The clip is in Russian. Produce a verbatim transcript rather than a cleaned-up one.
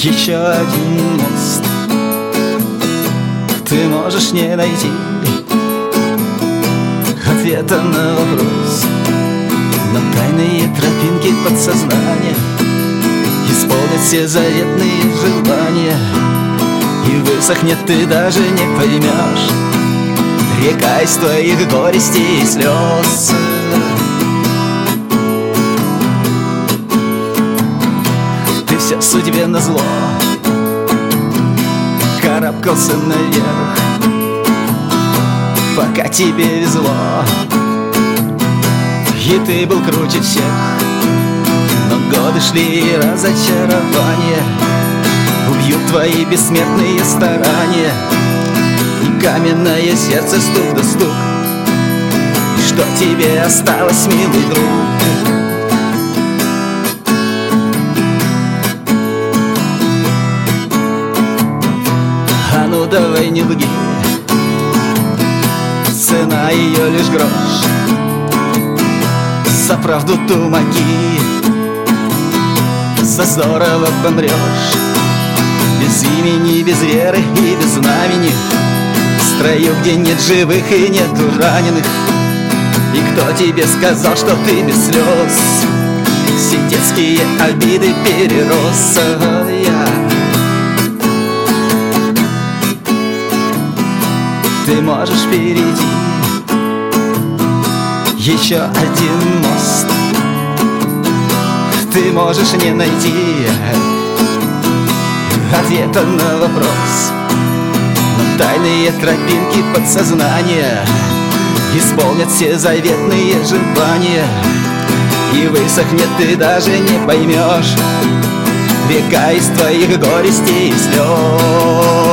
Еще один мост ты можешь не найти ответа на вопрос, но тайные тропинки подсознания исполнят все заветные желания, и высохнет ты даже не поймешь река из твоих горестей и слез. Ты все судьбе назло карабкался наверх, пока тебе везло, и ты был круче всех. Но годы шли и разочарования убьют твои бессмертные старания, и каменное сердце стук да стук. И что тебе осталось, милый друг? А ну давай не лги, цена ее лишь грош. За правду тумаки, за здорово помрешь. Без имени, без веры и без знамени, в строю, где нет живых и нет раненых. И кто тебе сказал, что ты без слез все детские обиды перерос? Я. Ты можешь перейти еще один мост, ты можешь не найти ответа на вопрос, но тайные тропинки подсознания исполнят все заветные желания, и высохнет ты даже не поймешь река из твоих горестей и слез.